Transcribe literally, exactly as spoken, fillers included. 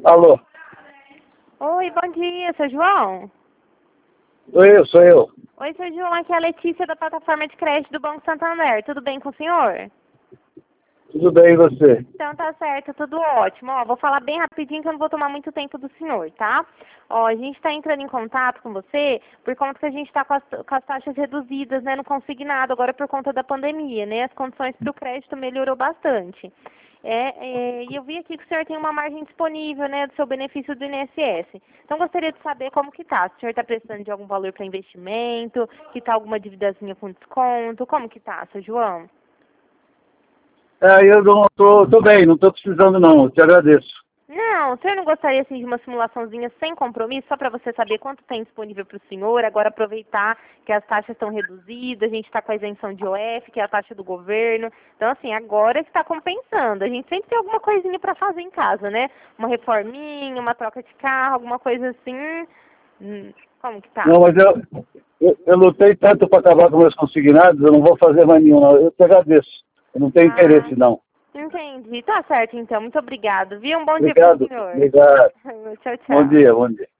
Alô? Oi, bom dia, seu João? Sou eu, sou eu. Oi, seu João, aqui é a Letícia da plataforma de crédito do Banco Santander. Tudo bem com o senhor? Tudo bem e você? Então tá certo, tudo ótimo. Ó, vou falar bem rapidinho que eu não vou tomar muito tempo do senhor, tá? Ó, a gente está entrando em contato com você por conta que a gente está com, as- com as taxas reduzidas, né, no consignado, agora por conta da pandemia, né? As condições para o crédito melhorou bastante. É, é, e eu vi aqui que o senhor tem uma margem disponível, né, do seu benefício do I N S S. Então gostaria de saber como que tá. Se o senhor está precisando de algum valor para investimento, que tá alguma dívidazinha com desconto, como que tá, seu João? É, eu não tô, tô bem, não tô precisando não, eu te agradeço. Não, o senhor não gostaria assim de uma simulaçãozinha sem compromisso, só para você saber quanto tem disponível para o senhor, agora aproveitar que as taxas estão reduzidas, a gente está com a isenção de O F, que é a taxa do governo. Então, assim, agora que está compensando. A gente sempre tem alguma coisinha para fazer em casa, né? Uma reforminha, uma troca de carro, alguma coisa assim. Hum, Como que tá? Não, mas eu, eu, eu lutei tanto para acabar com meus consignados, eu não vou fazer mais nenhum não, eu te agradeço. Eu não tenho Ah, interesse não. entendi. Tá certo, então. Muito obrigado. Viu? Um bom dia para o Obrigado, senhor. obrigado. Tchau, Bom tchau. dia, bom dia.